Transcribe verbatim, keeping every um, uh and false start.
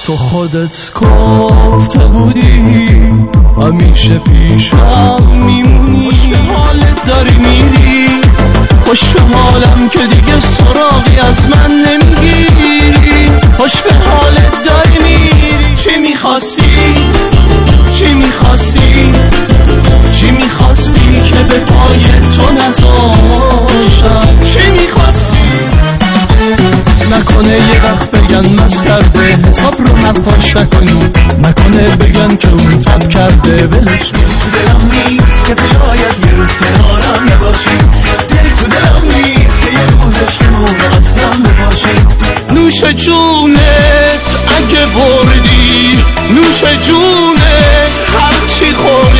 تو خودت گفته بودی همیشه پیشم میمونی، خوش به حالت داری میری، خوش به حالم که دیگه سراغی از من نمیگیری، خوش به حالت داری میری. چی میخواستی؟ چی میخواستی؟ چی میخواستی که به پای تو نذاشتم؟ چی میخواستی؟ نکنه یه وقت بگن مس کرده حساب رو نقاش نکنی، نکنه بگن که اون تب کرده ولش کن. تو دلم نیست که تو شاید یه روز کنارم نباشی، دل تو دلم نیست که یه روز عشقمون اصلا بباشی. نوش جونت اگه بردی، نوش جونت هرچی خوردی.